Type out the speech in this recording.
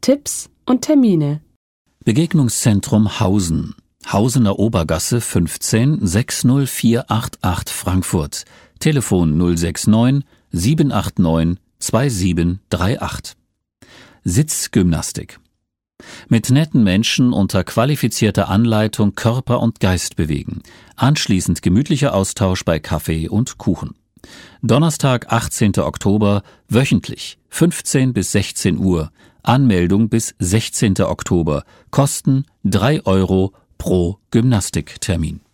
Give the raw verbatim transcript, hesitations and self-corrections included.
Tipps und Termine. Begegnungszentrum Hausen, Hausener Obergasse fünfzehn sechs null vier acht acht Frankfurt. Telefon null sechs neun sieben acht neun zwei sieben drei acht. Sitzgymnastik. Mit netten Menschen unter qualifizierter Anleitung Körper und Geist bewegen. Anschließend gemütlicher Austausch bei Kaffee und Kuchen. Donnerstag, achtzehnten Oktober, wöchentlich, fünfzehn bis sechzehn Uhr. Anmeldung bis sechzehnten Oktober. Kosten drei Euro pro Gymnastiktermin.